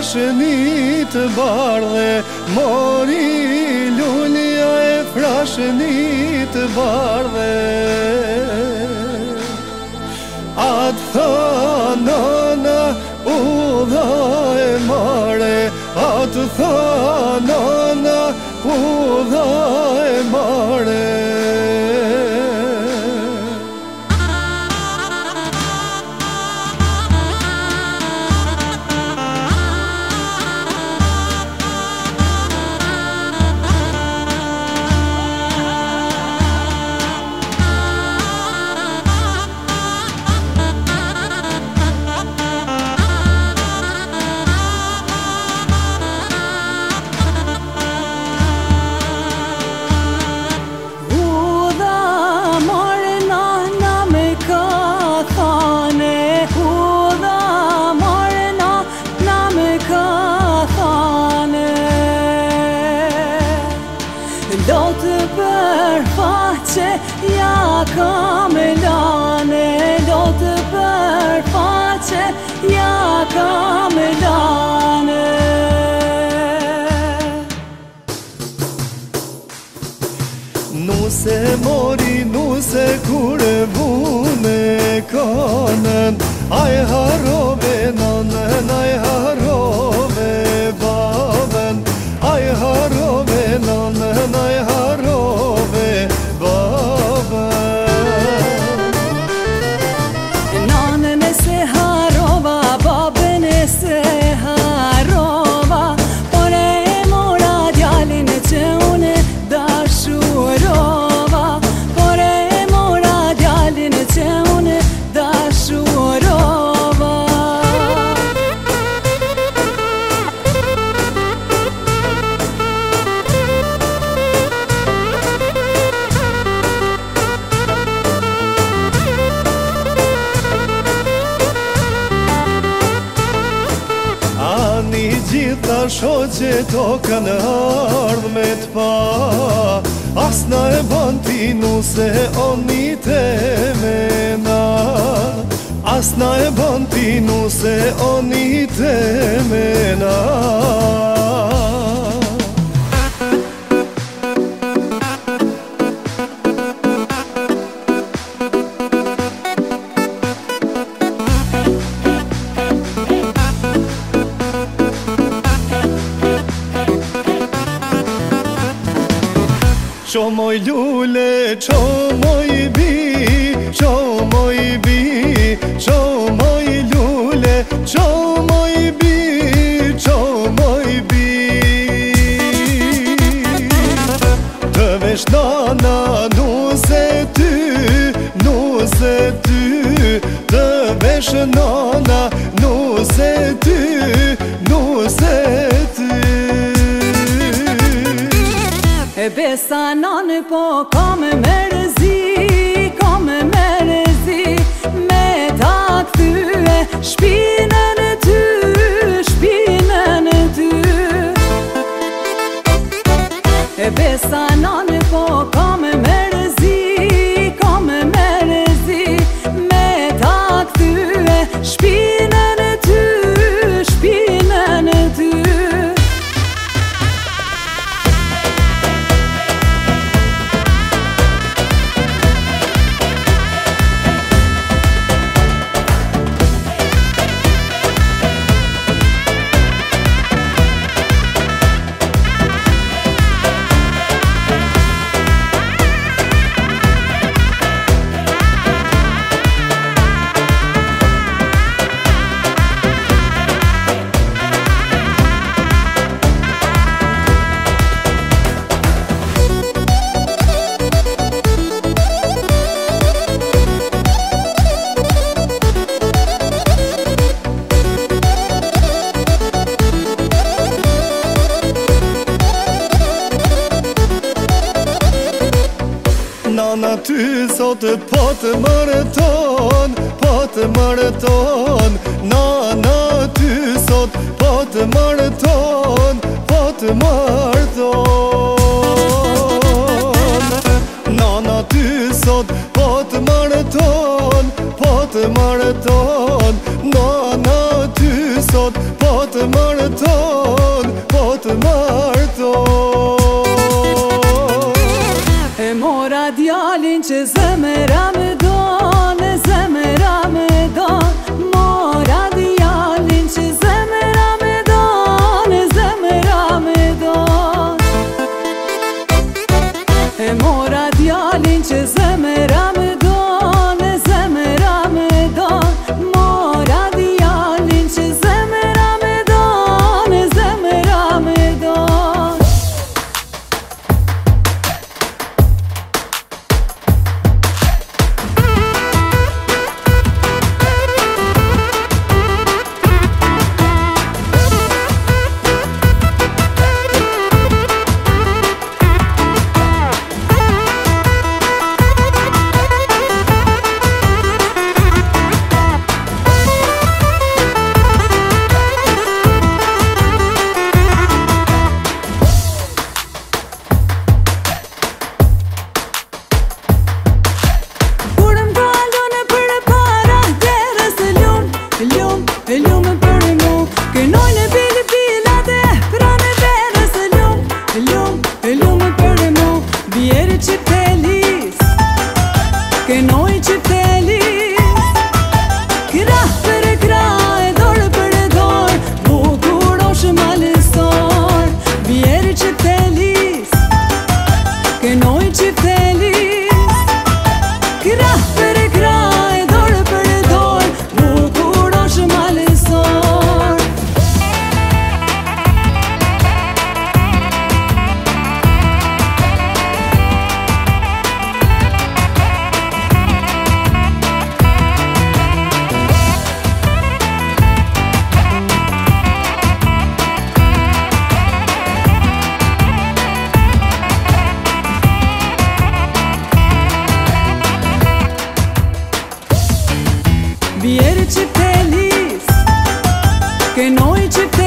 frashëni të bardhe, mori lulja e frashëni të bardhe. Atë tha nana u dha e mare, atë tha nana u dha e mare. Do të përfaqe ja kamelane, do të përfaqe ja kamelane. Nuse mori, nuse kur vune kanën, aj harove nanën, aj harove babën, aj harove nanën, aj harove babën. Nanën e se harova, babën e se harova, por e mora djalin që une dashurova, por e mora djalin që une dashurova. Ani gjitha shoqe to kanë ardhë me t'pa, asna e ban ti nuse oni te mena, asna e ban ti nuse oni te mena. Qo moj lule, qo moj bi, qo moj bi, qo moj lule, qo moj bi, qo moj bi. Të vesh nana, nuse ty, nuse ty, të vesh nana, nuse ty, nuse ty. E besa nanë po ka me mërzi, ka me mërzi, me ta këthyre shpinën e ty, shpinën e ty. E besa nanë po ka me mërzi, ka me mërzi, me ta këthyre shpinën e ty, shpinën e ty. Nana ty sot po të mërëton, po të mërëton. Nana ty sot po të mërëton, po të mërëton. Nana ty sot po të mërëton, po të mërëton. Nana ty sot po të mërëton. ton, po të marton. E mora djalin që zemëra me don, e zemëra me don. Mora djalin që zemëra me don, e zemëra me don. E mora djalin që zemëra me don, e zemëra me don. Mora djalin që zemëra me don, e zemëra me don. E lume për mu, kënoj në bili bilate, prane verës e lume për mu. Vjerë qiptelis, kënoj qiptelis, kra për e kra, e dorë për e dorë, bukur oshë malësor. Vjerë qiptelis, kënoj qiptelis, kra për e kra, e dorë për e dorë, bukur oshë malësor. Vjerë qiptelis, kënoj qiptelis,